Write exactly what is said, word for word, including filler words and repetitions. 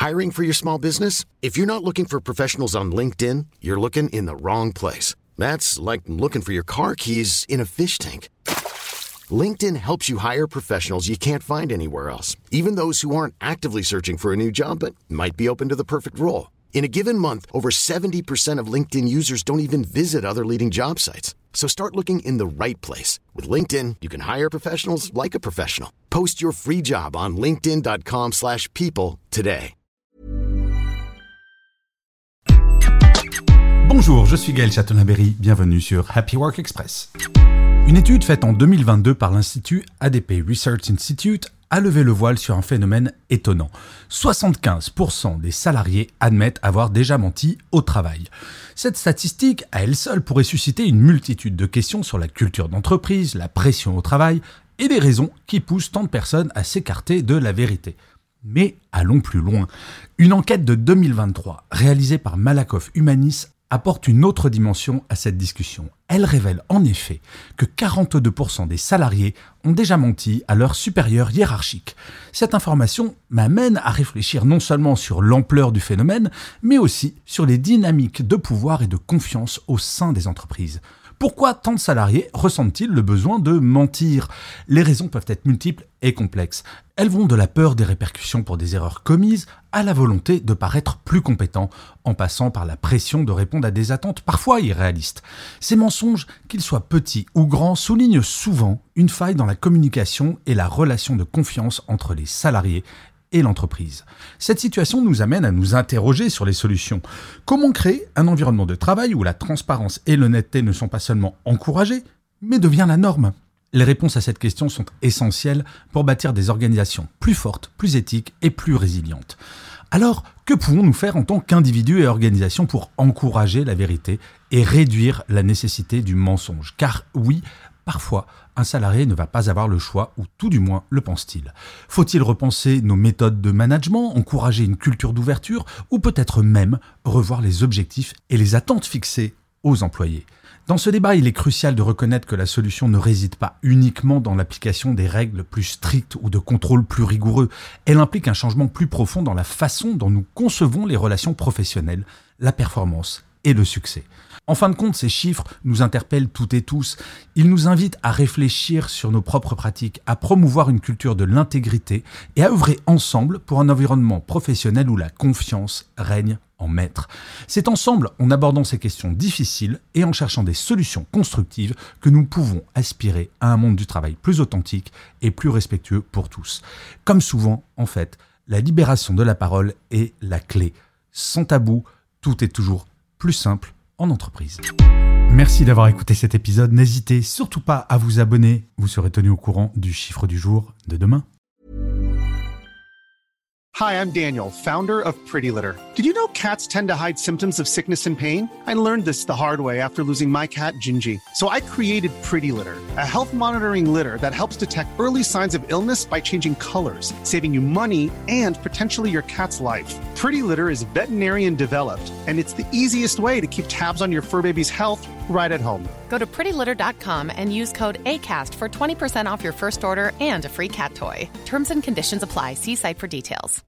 Hiring for your small business? If you're not looking for professionals on LinkedIn, you're looking in the wrong place. That's like looking for your car keys in a fish tank. LinkedIn helps you hire professionals you can't find anywhere else, even those who aren't actively searching for a new job but might be open to the perfect role. In a given month, over seventy percent of LinkedIn users don't even visit other leading job sites. So start looking in the right place. With LinkedIn, you can hire professionals like a professional. Post your free job on linkedin dot com slash people today. Bonjour, je suis Gaël Chatonaberry, bienvenue sur Happy Work Express. Une étude faite en deux mille vingt-deux par l'Institut A D P Research Institute a levé le voile sur un phénomène étonnant. soixante-quinze pour cent des salariés admettent avoir déjà menti au travail. Cette statistique, à elle seule, pourrait susciter une multitude de questions sur la culture d'entreprise, la pression au travail et les raisons qui poussent tant de personnes à s'écarter de la vérité. Mais allons plus loin. Une enquête de deux mille vingt-trois, réalisée par Malakoff Humanis, apporte une autre dimension à cette discussion. Elle révèle en effet que quarante-deux pour cent des salariés ont déjà menti à leur supérieur hiérarchique. Cette information m'amène à réfléchir non seulement sur l'ampleur du phénomène, mais aussi sur les dynamiques de pouvoir et de confiance au sein des entreprises. Pourquoi tant de salariés ressentent-ils le besoin de mentir ? Les raisons peuvent être multiples et complexes. Elles vont de la peur des répercussions pour des erreurs commises à la volonté de paraître plus compétent, en passant par la pression de répondre à des attentes parfois irréalistes. Ces mensonges, qu'ils soient petits ou grands, soulignent souvent une faille dans la communication et la relation de confiance entre les salariés et l'entreprise. Cette situation nous amène à nous interroger sur les solutions. Comment créer un environnement de travail où la transparence et l'honnêteté ne sont pas seulement encouragées, mais devient la norme ? Les réponses à cette question sont essentielles pour bâtir des organisations plus fortes, plus éthiques et plus résilientes. Alors, que pouvons-nous faire en tant qu'individus et organisations pour encourager la vérité et réduire la nécessité du mensonge ? Car oui, parfois, un salarié ne va pas avoir le choix, ou tout du moins le pense-t-il. Faut-il repenser nos méthodes de management, encourager une culture d'ouverture, ou peut-être même revoir les objectifs et les attentes fixées aux employés ? Dans ce débat, il est crucial de reconnaître que la solution ne réside pas uniquement dans l'application des règles plus strictes ou de contrôles plus rigoureux. Elle implique un changement plus profond dans la façon dont nous concevons les relations professionnelles, la performance et le succès. En fin de compte, ces chiffres nous interpellent toutes et tous. Ils nous invitent à réfléchir sur nos propres pratiques, à promouvoir une culture de l'intégrité et à œuvrer ensemble pour un environnement professionnel où la confiance règne en maître. C'est ensemble, en abordant ces questions difficiles et en cherchant des solutions constructives, que nous pouvons aspirer à un monde du travail plus authentique et plus respectueux pour tous. Comme souvent, en fait, la libération de la parole est la clé. Sans tabou, tout est toujours plus simple en entreprise. Merci d'avoir écouté cet épisode. N'hésitez surtout pas à vous abonner. Vous serez tenu au courant du chiffre du jour de demain. Hi, I'm Daniel, founder of Pretty Litter. Did you know cats tend to hide symptoms of sickness and pain? I learned this the hard way after losing my cat, Gingy. So I created Pretty Litter, a health monitoring litter that helps detect early signs of illness by changing colors, saving you money and potentially your cat's life. Pretty Litter is veterinarian developed, and it's the easiest way to keep tabs on your fur baby's health right at home. Go to pretty litter dot com and use code ACAST for twenty percent off your first order and a free cat toy. Terms and conditions apply. See site for details.